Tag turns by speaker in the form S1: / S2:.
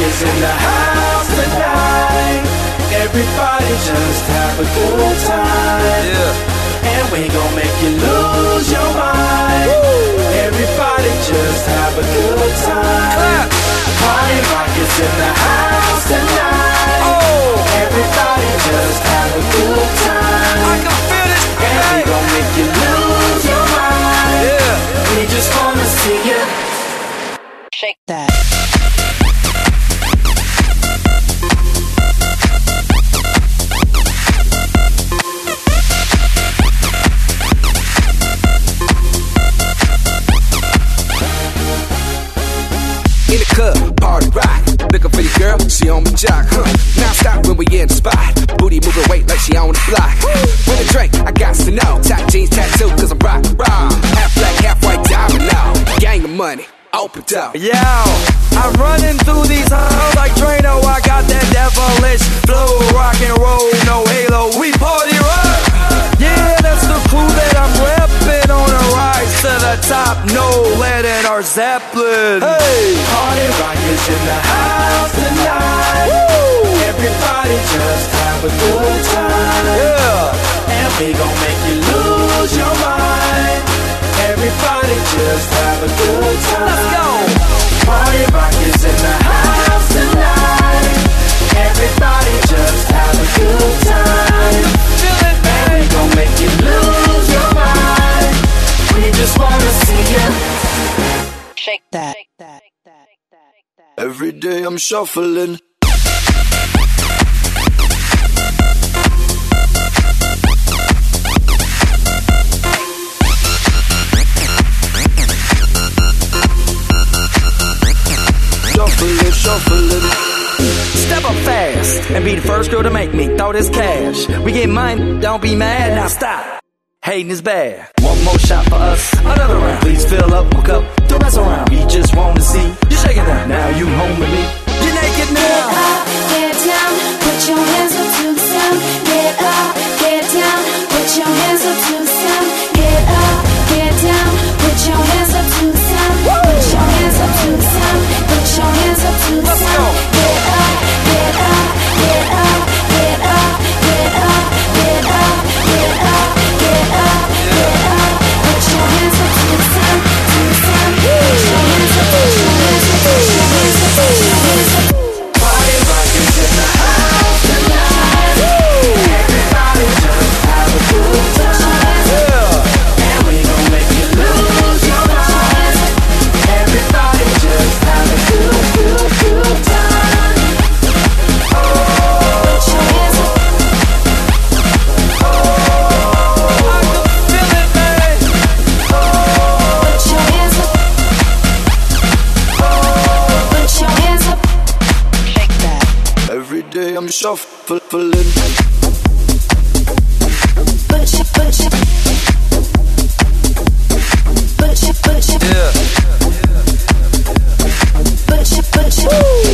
S1: is in the house tonight. Everybody just have a good time. Yeah. And we gon' make you lose your mind. Woo. Everybody just have a good time. Clap. Party rock is in the house tonight. Oh. Everybody just have a good time. I can feel this. And we gon' make you lose your mind. Yeah. We just wanna see you shake that.
S2: In the club, party rock. Looking for your girl, she on my jock, huh? Now stop when we in the spot. Booty moving weight like she on the block. With a drink, I got to know. Top jeans tattoo, cause I'm rock, raw. Half black, half white diamond now. Gang of money, open up.
S3: Yo, I'm running through these halls like Drano. I got that devilish flow. Rock and roll, no halo. We party rock. Yeah, that's the crew that I'm reppin' on a rise to the top. No lead in our Zeppelin. Hey,
S1: party rock is in the house tonight. Woo. Everybody just have a good time.
S3: Yeah,
S1: and we gon' make you lose your mind. Everybody just have a good time.
S3: Let's go.
S1: Party rock is in the house tonight. Everybody just have a good time.
S3: Feel it, man.
S1: And we gon' make you lose your mind. We just wanna see you shake that.
S2: Every day I'm shuffling. Shuffling.
S3: Step up fast and be the first girl to make me throw this cash. We get mine, don't be mad, now stop. Hating is bad. One more shot for us, another round. Please fill up, hook up, don't mess around. We just wanna see you shaking down. Now you home with me, you're naked now.
S4: Get up, get down, put your hands up to the sound. Get up, get down, put your hands up to the sound. Get up, get down, put your hands up to the sound. Put your hands up to the sound. Put your hands up to the sound. Get up, get up, get up, get up, get up, get up, get up, get up, get up. Put your hands up to the sound, to the sound. Put your hands up, put your hands up, put your hands up, put your hands up.
S1: Party rock is in the house tonight. Everybody just have a good time. Yeah. And we gon' make you lose your mind. Everybody just have a good time.
S4: Put your hands up.
S3: I can feel it, man.
S4: Put your hands up. Put your hands up. Shake that.
S2: Every day I'm shuffling.
S4: Put your, put your. Put your, put your.
S3: Yeah.
S4: Put your, put your.